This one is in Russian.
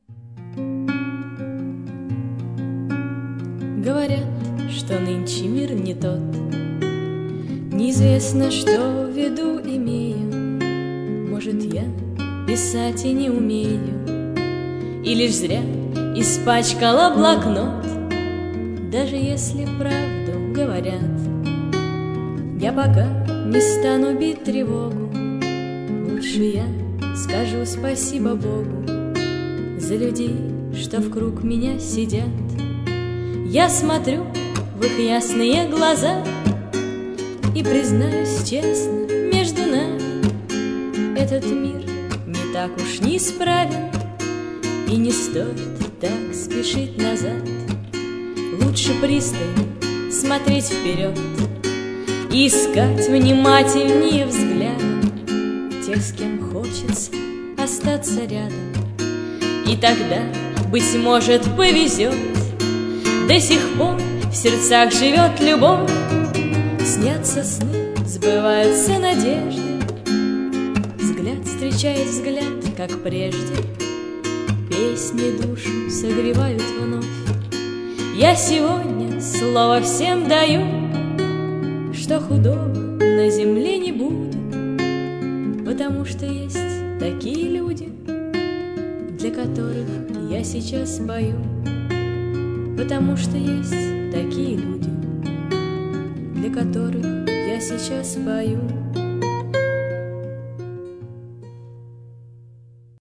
Говорят, что нынче мир не тот, неизвестно, что в виду имею. Может, я писать и не умею, и лишь зря испачкала блокнот. Даже если правду говорят, я пока не стану бить тревогу. Лучше я скажу спасибо Богу за людей, что вокруг меня сидят. Я смотрю в их ясные глаза и признаюсь честно, между нами этот мир не так уж неисправен, и не стоит так спешить назад. Лучше пристально смотреть вперед и искать внимательнее взглядом тех, с кем хочется остаться рядом. И тогда, быть может, повезет. До сих пор в сердцах живет любовь, снятся сны, сбываются надежды. Взгляд встречает взгляд, как прежде, песни душу согревают вновь. Я сегодня слово всем даю, что худого на земле не буду, потому что есть такие люди, для которых я сейчас пою. Потому что есть такие люди, для которых я сейчас пою.